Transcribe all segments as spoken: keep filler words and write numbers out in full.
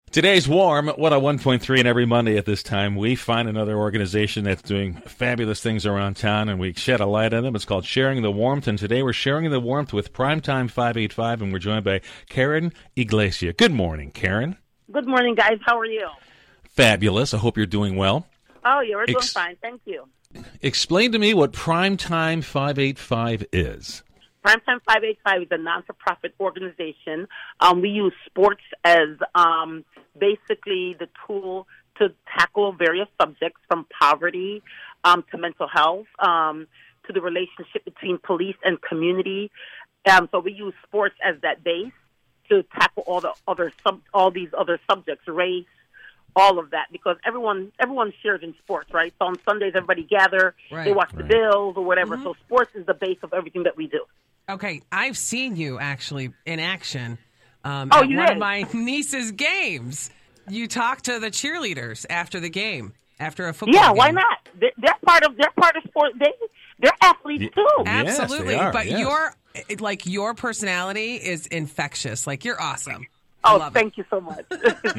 Today's Warm, one oh one point three, and every Monday at this time, we find another organization that's doing fabulous things around town, and we shed a light on them. It's called Sharing the Warmth, and today we're sharing the warmth with Primetime five eighty-five, and we're joined by Karen Iglesia. Good morning, Karen. Good morning, guys. How are you? Fabulous. I hope you're doing well. Oh, yeah, we're doing Ex- fine. Thank you. Explain to me what Primetime five eighty-five is. Primetime five eighty-five is a non-for-profit organization. Um, we use sports as um, basically the tool to tackle various subjects from poverty um, to mental health um, to the relationship between police and community. Um, so we use sports as that base to tackle all the other sub, all these other subjects, race, all of that, because everyone everyone shares in sports, right? So on Sundays, everybody gather, right. they watch right. the Bills or whatever. Mm-hmm. So sports is the base of everything that we do. Okay, I've seen you actually in action um, Oh, at you one did? of my niece's games. You talk to the cheerleaders after the game, after a football Yeah, game. why not? They're, they're part of they're part of sports. They they're athletes Ye- too. Yes, they Absolutely, are, but yes. your like your personality is infectious. Like you're awesome. Oh, love thank you so much.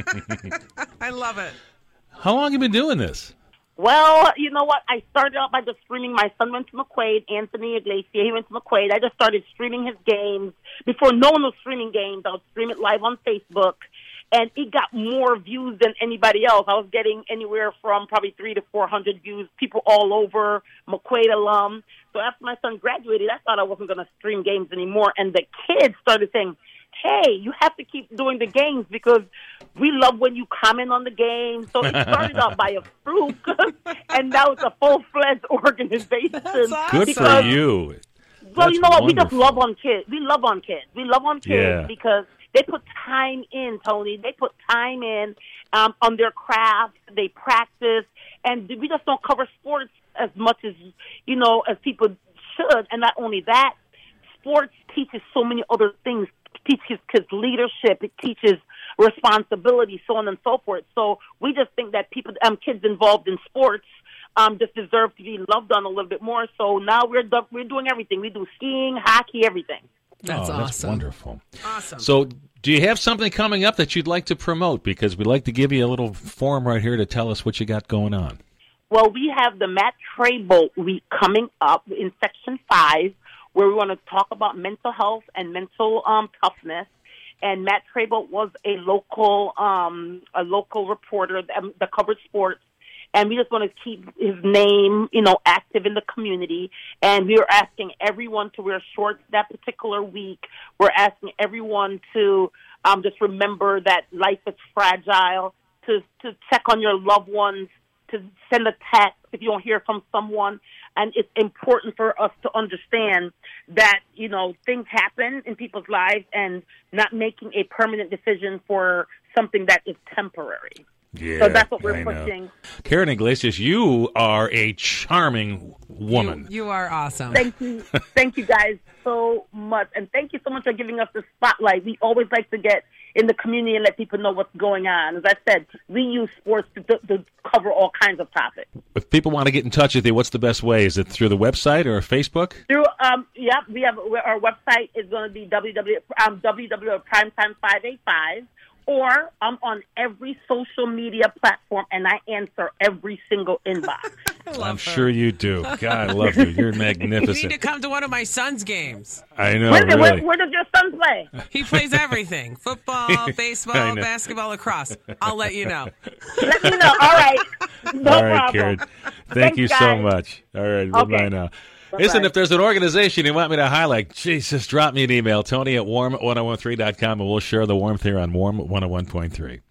it. I love it. How long have you been doing this? Well, you know what? I started out by just streaming. My son went to McQuaid, Anthony Iglesias. He went to McQuaid. I just started streaming his games. Before no one was streaming games, I would stream it live on Facebook. And it got more views than anybody else. I was getting anywhere from probably three to four hundred views, people all over, McQuaid alum. So after my son graduated, I thought I wasn't going to stream games anymore. And the kids started saying, hey, you have to keep doing the games because we love when you comment on the game. So it started out by a fluke, and now it's a full-fledged organization. That's awesome. Good Because- for you. Well, That's you know what? We just wonderful. love on kids. We love on kids. We love on kids Yeah. because they put time in, Tony. They put time in um, on their craft. They practice. And we just don't cover sports as much as, you know, as people should. And not only that, sports teaches so many other things. It teaches kids leadership. It teaches responsibility, so on and so forth. So we just think that people, um, kids involved in sports um, just deserve to be loved on a little bit more. So now we're do- we're doing everything. We do skiing, hockey, everything. That's oh, awesome. That's wonderful. Awesome. So do you have something coming up that you'd like to promote? Because we'd like to give you a little forum right here to tell us what you got going on. Well, we have the Matt Traybolt week coming up in Section five, where we want to talk about mental health and mental um, toughness. And Matt Traybolt was a local um, a local reporter that, that covered sports. And we just want to keep his name, you know, active in the community. And we are asking everyone to wear shorts that particular week. We're asking everyone to um, just remember that life is fragile, to, to check on your loved ones, to send a text if you don't hear from someone. And it's important for us to understand that, you know, things happen in people's lives and not making a permanent decision for something that is temporary. Yeah, So that's what we're I know. pushing. Karen Iglesias, you are a charming woman. You, you are awesome. Thank you. Thank you guys so much. And thank you so much for giving us the spotlight. We always like to get in the community and let people know what's going on. As I said, we use sports to, to, to cover all kinds of topics. If people want to get in touch with you, what's the best way? Is it through the website or Facebook? Through, um, yeah, we have our website is going to be www um, www dot primetime five eighty-five. Or I'm on every social media platform, and I answer every single inbox. I love I'm her. sure you do. God, I love you. You're You need magnificent. to come to one of my son's games. I know, where, where, really. where does your son play? He plays everything. Football, I baseball, know. basketball, lacrosse. I'll let you know. Let me know. All right. No All right, problem. Karen. Thank Thanks, you so guys. much. All right, Okay. bye-bye now. Bye-bye. Listen, if there's an organization you want me to highlight, Jesus, drop me an email, Tony at warm one oh one three dot com, and we'll share the warmth here on Warm one oh one point three.